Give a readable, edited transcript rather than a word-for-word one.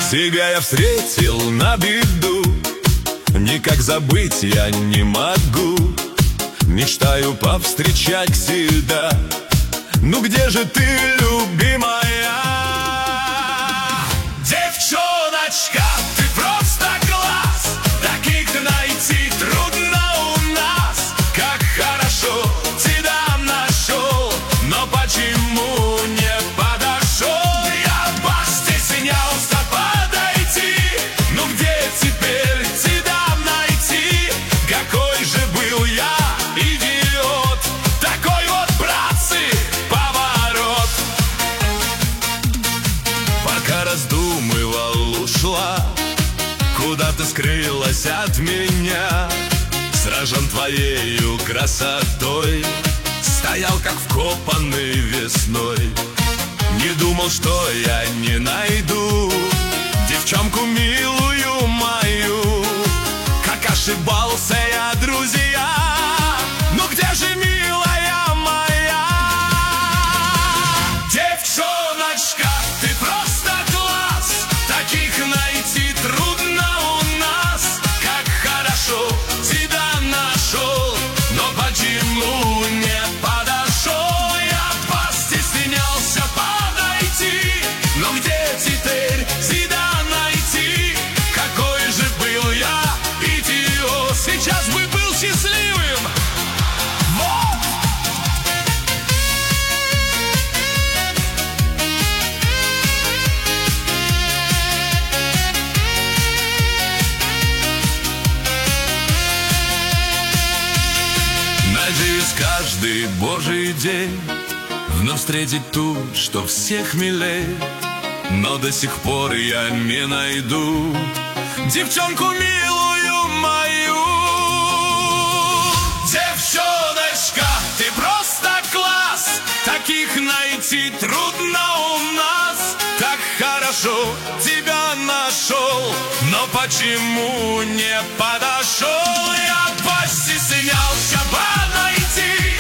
Тебя я встретил на беду, никак забыть я не могу. Мечтаю повстречать всегда. Ну где же ты, любимая? Девчоночка, ты просто класс, таких найти трудно у нас. Как хорошо тебя нашел, но почему не подошел? Я постеснялся подойти, ну где теперь тебя найти? Какой же был я идиот, такой вот, братцы, поворот. Пока раздумывал, ушла, куда ты скрылась от меня. Сражен твоею красотой, стоял как вкопанный весной. Не думал, что я не найду девчонку милую мою. Как ошибался я, друзья, ну где же милая моя? Девчоночка, ты просто класс, таких найти трудно у нас. Как хорошо тебя нашел, но почему не подошел? Я постеснялся подойти, но где теперь тебя найти? Какой же был я идиот, сейчас бы был счастливым. Вот! Надеюсь, каждый божий день вновь встретить ту, что всех милей. Но до сих пор я не найду девчонку милую мою. Девчоночка, ты просто класс, таких найти трудно у нас. Так хорошо тебя нашел, но почему не подошел? Я постеснялся подойти,